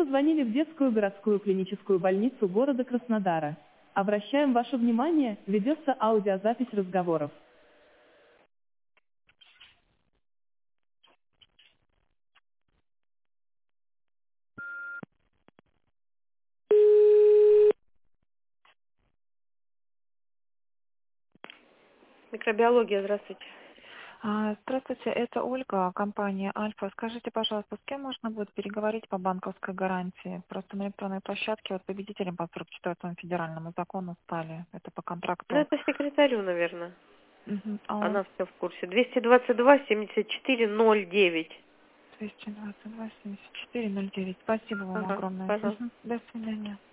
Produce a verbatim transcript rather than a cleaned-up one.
позвонили в детскую городскую клиническую больницу города Краснодара. Обращаем ваше внимание, ведется аудиозапись разговоров. Микробиология, здравствуйте. А, Здравствуйте, это Ольга, компания Альфа. Скажите, пожалуйста, с кем можно будет переговорить по банковской гарантии? Просто на электронной площадке вот победителем по сорок четвёртому федеральному закону стали. Это по Ну, контракту. это секретарю, наверное. Мгм. А Она все в курсе. двести двадцать два семьдесят четыре ноль девять. двести двадцать два семьдесят четыре ноль девять. Спасибо вам Ага, огромное. пожалуйста. Мгм. До свидания.